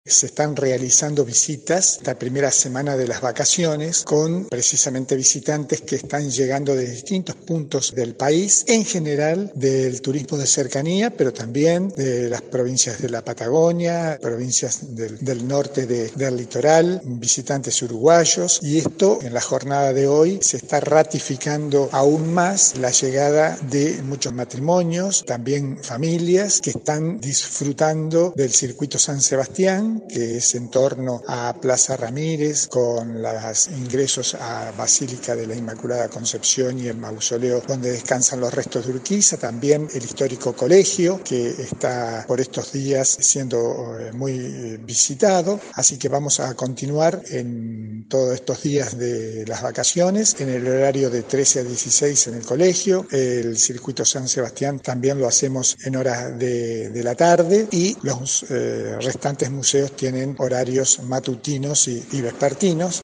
Se están realizando visitas esta primera semana de las vacaciones con precisamente visitantes que están llegando de distintos puntos del país, en general del turismo de cercanía, pero también de las provincias de la Patagonia, provincias del norte del litoral, visitantes uruguayos, y esto en la jornada de hoy se está ratificando aún más la llegada de muchos matrimonios, también familias que están disfrutando del circuito San Sebastián, que es en torno a Plaza Ramírez, con los ingresos a Basílica de la Inmaculada Concepción y el mausoleo donde descansan los restos de Urquiza, también el histórico colegio que está por estos días siendo muy visitado, así que vamos a continuar en todos estos días de las vacaciones, en el horario de 13 a 16 en el colegio, el circuito San Sebastián también lo hacemos en horas de la tarde y los restantes museos tienen horarios matutinos y vespertinos.